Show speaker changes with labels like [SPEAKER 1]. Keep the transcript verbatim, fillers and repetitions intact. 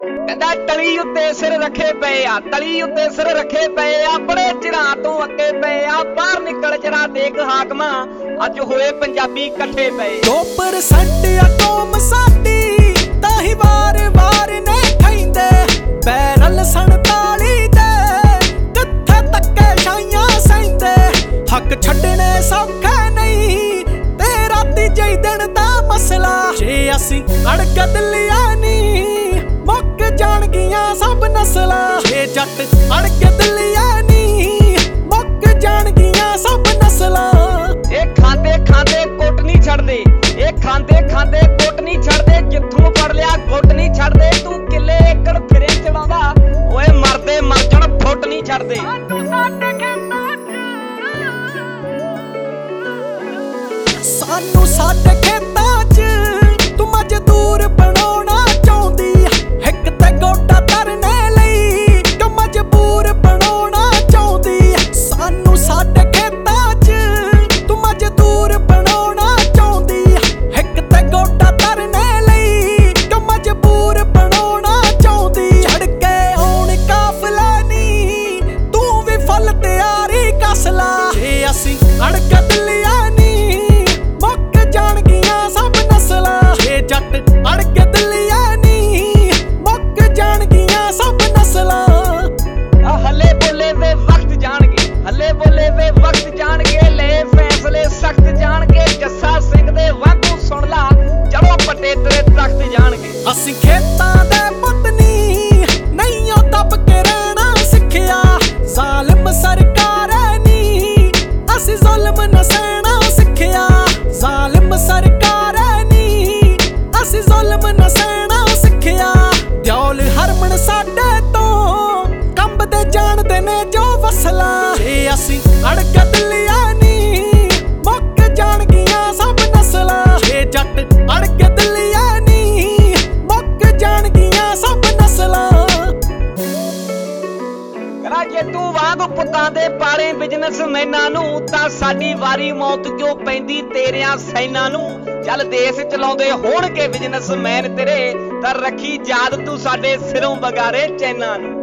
[SPEAKER 1] ਕਹਿੰਦਾ ਟਲੀ ਉੱਤੇ ਸਿਰ ਰੱਖੇ ਪਏ ਆ, ਟਲੀ ਉੱਤੇ ਸਿਰ ਰੱਖੇ ਪਏ ਆ, ਬੜੇ ਚਿਰਾਂ ਤੋਂ ਅੱਗੇ ਪਏ ਆ, ਬਾਹਰ ਨਿਕਲ ਜਰਾ ਦੇਖ ਹਾਕਮਾਂ, ਅੱਜ ਹੋਏ ਪੰਜਾਬੀ ਇਕੱਠੇ ਪਏ।
[SPEAKER 2] ਦੋ ਪਰਸੈਂਟ ਆ ਕੌਮ ਸਾਡੀ ਤਾਂ ਹੀ ਵਾਰ ਵਾਰ ਨੇ ਖੈਂਦੇ, ਬੈਰਲ ਸੰਤਾਲੀ ਦੇ ਕਿੱਥੇ ਤੱਕੇ ਛਾਈਆਂ ਸੈਂਦੇ, ਹੱਕ ਛੱਡਣੇ ਸੌਖੇ ਨਹੀਂ ਤੇ ਰਾਤੀ ਜਈ ਦਿਨ ਦਾ ਮਸਲਾ, ਜੇ ਅਸੀਂ ਅੜਕ ਦਿੱਲੀਆਂ ਨੀ ਮੁੱਕ ਜਾਣਗੀਆਂ ਸਭ ਨਸਲਾਂ, ਜੇ ਜੱਟ ਅੜਕ ਦਿੱਲੀਆਂ ਨੀ ਮੁੱਕ ਜਾਣਗੀਆਂ ਸਭ ਨਸਲਾਂ।
[SPEAKER 1] ਇਹ ਖਾਂਦੇ ਖਾਂਦੇ ਕੁੱਟ ਨਹੀਂ ਛੱਡਦੇ, ਇਹ ਖਾਂਦੇ ਖਾਂਦੇ ਕੁੱਟ ਨਹੀਂ ਛੱਡਦੇ, ਜਿੱਥੋਂ ਫੜ ਲਿਆ ਗੁੱਟ ਨਹੀਂ ਛੱਡਦੇ, ਤੂੰ ਕਿੱਲੇ ਏਕੜ ਫਿਰੇ ਚੜਾਉਂਦਾ, ਓਏ ਮਰਦੇ ਮਰ ਜਾਣ ਫੁੱਟ ਨਹੀਂ ਛੱਡਦੇ।
[SPEAKER 2] ਸਾਨੂੰ ਸਾਡੇ ਖੇਤਾਂ 'ਚ ਤੂੰ ਮਜ਼ਦੂਰ ਬਣਾਉਣਾ ਚਾਹੁੰਦੀ, ਹਿੱਕ ਤੇ ਗੋਡਾ ਧਰਨੇ ਲਈ ਤੂੰ ਮਜਬੂਰ ਬਣਾਉਣਾ ਚਾਹੁੰਦੀ, ਸਾਨੂੰ ਸਾਡੇ ਖੇਤਾਂ 'ਚ ਤੂੰ ਮਜ਼ਦੂਰ ਬਣਾਉਣਾ ਚਾਹੁੰਦੀ, ਹਿੱਕ ਤੇ ਗੋਡਾ ਧਰਨੇ ਲਈ ਤੂੰ ਮਜਬੂਰ ਬਣਾਉਣਾ ਚਾਹੁੰਦੀ, ਛੜ ਕੇ ਆਉਣ ਕਾਫਲਾ ਨੀ ਤੂੰ ਵੀ ਫੁੱਲ ਤਿਆਰੀ ਕੱਸ ਲਾ, ਜੇ ਅਸੀਂ ਅੜਕ ਦਿੱਲੀਆਂ ਜੱਟ ਅੜਕ ਦਿੱਲੀਆਂ ਨੀ ਮੁੱਕ ਜਾਣਗੀਆਂ ਸਭ ਨਸਲਾਂ।
[SPEAKER 1] ਆ ਹੱਲੇ ਬੋਲੇ ਵੇ ਵਕਤ ਜਾਣਗੇ, ਹੱਲੇ ਬੋਲੇ ਵੇ ਵਕਤ ਜਾਣਗੇ, ਲੈ ਫੈਸਲੇ ਸਖਤ ਜਾਣਗੇ, ਜੱਸਾ ਸਿੰਘ ਦੇ ਵਾਂਗੂ ਸੁਣ ਲਾ ਜਦੋਂ ਪੱਟੇ ਤੇਰੇ ਤਖਤ ਜਾਣਗੇ।
[SPEAKER 2] ਅਸੀਂ ਖੇਤਾਂ ਦੇ ਪੁੱਤ ਨੀ ਨਹੀਂ ਉਹ ਦੱਬ ਕੇ ਰਹਿਣਾ ਸਿੱਖਿਆ, ਜ਼ਾਲਿਮ ਸਰਕਾਰ ਨੀ ਅਸੀਂ ਜ਼ੁਲਮ ਨਾ ਸਹਿਣਾ ਸਿੱਖਿਆ, ਜ਼ਾਲਿਮ ਸਰਕਾਰ ਅਸੀਂ ਜ਼ੁਲਮ ਨਾ ਸਹਿਣਾ ਸਿੱਖਿਆ, ਦਿਓਲ ਹਰਮਨ ਸਾਡੇ ਤੋਂ ਕੰਬਦੇ ਜਾਣਦੇ ਨੇ ਜੋ ਵਸਲਾ, ਜੇ ਅਸੀਂ ਅੜਕ ਦਿੱਲੀਆਂ ਨੀ ਮੁੱਕ ਜਾਣਗੀਆਂ ਸਭ ਨਸਲਾਂ, ਜੇ ਜੱਟ ਅੜਕ ਦਿੱਲੀਆਂ ਨੀ ਮੁੱਕ ਜਾਣਗੀਆਂ ਸਭ ਨਸਲਾਂ।
[SPEAKER 1] ਕਰਾ ਜੇ ਤੂੰ ਵਾਂਗ ਪੁੱਤਾਂ ਦੇ ਪਾਲੇ ਬਿਜ਼ਨਸਮੈਨਾਂ ਨੂੰ, ਤਾਂ ਸਾਡੀ ਵਾਰੀ ਮੌਤ ਕਿਉਂ ਪੈਂਦੀ ਤੇਰਿਆਂ ਸੈਨਾਂ ਨੂੰ, ਚੱਲ ਦੇਸ਼ ਚਲਾਉਂਦੇ ਹੋਣਗੇ ਬਿਜ਼ਨਸਮੈਨ ਤੇਰੇ, ਤਾਂ ਰੱਖੀ ਯਾਦ ਤੂੰ ਸਾਡੇ ਸਿਰੋਂ ਬਗਾਰੇ ਚੈਨਾਂ ਨੂੰ।